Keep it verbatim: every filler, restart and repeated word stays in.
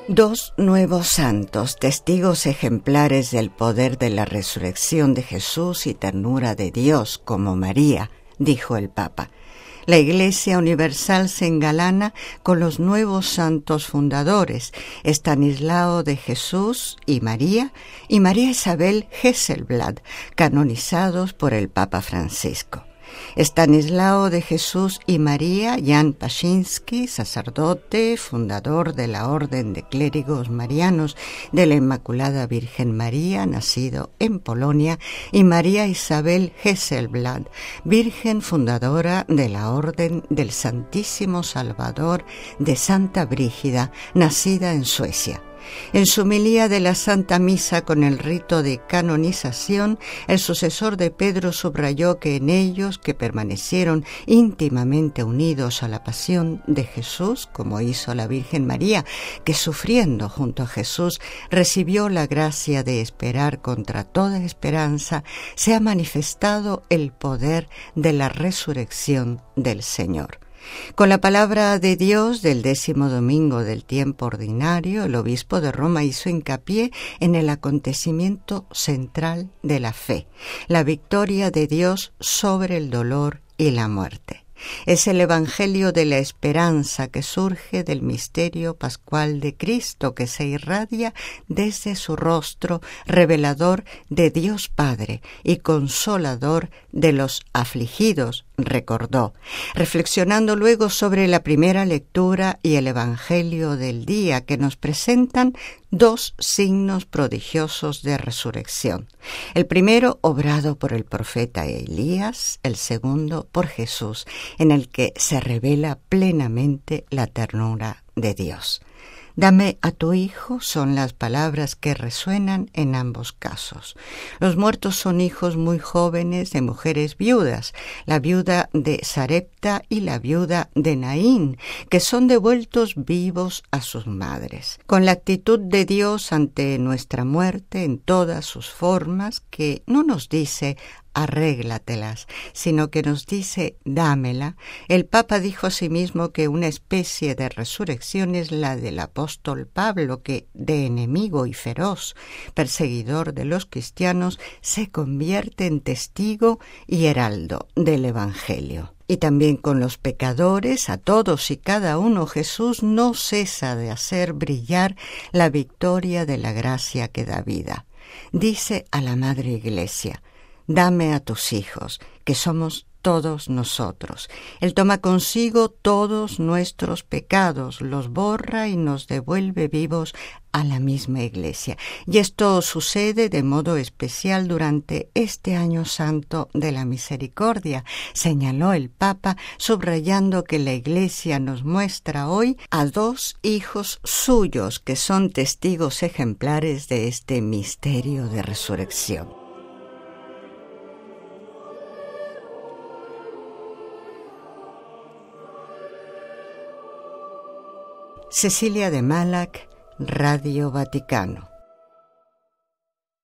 Dos nuevos santos, testigos ejemplares del poder de la resurrección de Jesús y ternura de Dios, como María, dijo el Papa. La Iglesia Universal se engalana con los nuevos santos fundadores, Estanislao de Jesús y María, y María Isabel Hesselblad, canonizados por el Papa Francisco. Estanislao de Jesús y María, Jan Pashinsky, sacerdote, fundador de la Orden de Clérigos Marianos de la Inmaculada Virgen María, nacido en Polonia, y María Isabel Hesselblad, virgen fundadora de la Orden del Santísimo Salvador de Santa Brígida, nacida en Suecia. En su homilía de la Santa Misa con el rito de canonización, el sucesor de Pedro subrayó que en ellos, que permanecieron íntimamente unidos a la pasión de Jesús, como hizo la Virgen María, que sufriendo junto a Jesús recibió la gracia de esperar contra toda esperanza, se ha manifestado el poder de la resurrección del Señor. Con la palabra de Dios del décimo domingo del tiempo ordinario, el obispo de Roma hizo hincapié en el acontecimiento central de la fe, la victoria de Dios sobre el dolor y la muerte. Es el Evangelio de la esperanza que surge del misterio pascual de Cristo, que se irradia desde su rostro, revelador de Dios Padre y consolador de los afligidos, recordó, reflexionando luego sobre la primera lectura y el Evangelio del día, que nos presentan dos signos prodigiosos de resurrección. El primero obrado por el profeta Elías, el segundo por Jesús, en el que se revela plenamente la ternura de Dios. Dame a tu hijo son las palabras que resuenan en ambos casos. Los muertos son hijos muy jóvenes de mujeres viudas, la viuda de Sarepta y la viuda de Naín, que son devueltos vivos a sus madres. Con la actitud de Dios ante nuestra muerte en todas sus formas, que no nos dice arréglatelas, sino que nos dice dámela, el Papa dijo asimismo que una especie de resurrección es la del apóstol Pablo, que de enemigo y feroz, perseguidor de los cristianos, se convierte en testigo y heraldo del Evangelio. Y también con los pecadores, a todos y cada uno, Jesús no cesa de hacer brillar la victoria de la gracia que da vida. Dice a la Madre Iglesia: dame a tus hijos, que somos todos nosotros. Él toma consigo todos nuestros pecados, los borra y nos devuelve vivos a la misma Iglesia. Y esto sucede de modo especial durante este año santo de la misericordia, señaló el Papa, subrayando que la Iglesia nos muestra hoy a dos hijos suyos que son testigos ejemplares de este misterio de resurrección. Cecilia de Malac, Radio Vaticano.